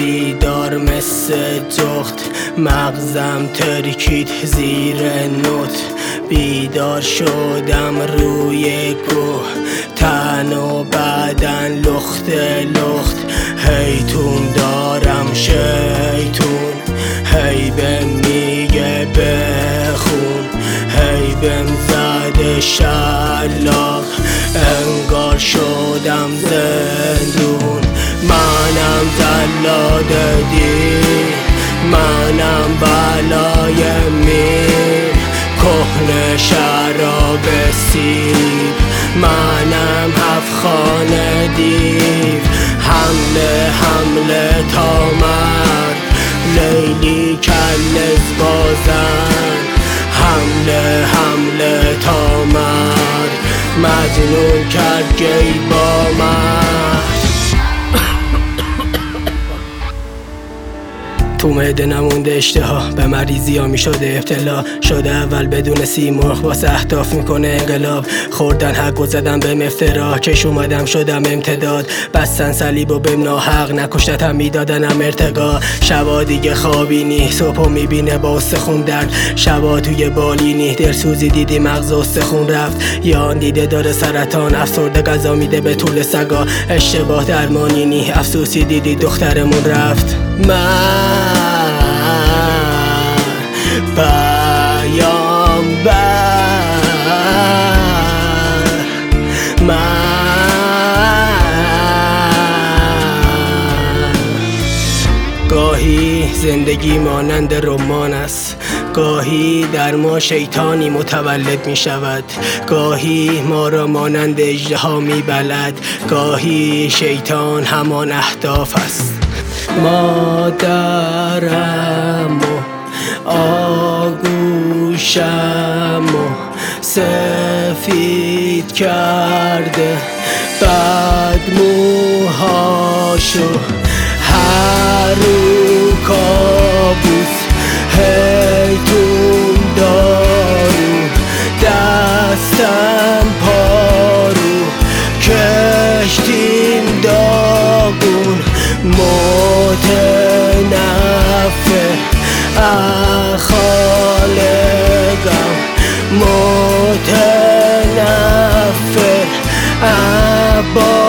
بیدار مثل جغد، مغزم ترکید زیر نوت. بیدار شدم روی کوه، تن و بدن لخت لخت. هیتون دارم شیطون، هی بهم میگه بخون، هی بهم زده شلاق، انگار شدم زندون. منم جلاد دین، منم بلای میر، کهنه شراب سیب، منم هفخانه دیو. حمله حمله تا مرد، لیلی کلز بازن. حمله حمله تا مرد، مجنون کرد گی با مرد. تو معده نمونده اشتها، به مریضی ها می شده ابتلا. شده اول بدون سیمرغ، واسه اهداف میکنه انقلاب. خوردن حق و زدن به مفترا، کش اومدم شدم امتداد. بستن صلیب و بهم ناحق، نکشتم میدادنم ارتقا. شبا دیگه خوابینی، صبحو میبینه با استخون درد. شبا توی بالینی، دلسوزی دیدی مغز استخون رفت. یا آن دیده داره سرطان، افسرده غذا میده به طول سگا. اشتباه درمانینی، افسوسی دیدی دخترمون رفت. من پیامبر، من گاهی زندگی مانند رمان است، گاهی در ما شیطانی متولد می شود. گاهی ما را مانند اژدها می بلد، گاهی شیطان همان اهداف است. مادرم و آگوشم و سفید کرده، بعد موهاشو هر رو کابوس. هیتون دارو دستم پارو، کشتیم داغون متنفر. خالقم متنفر،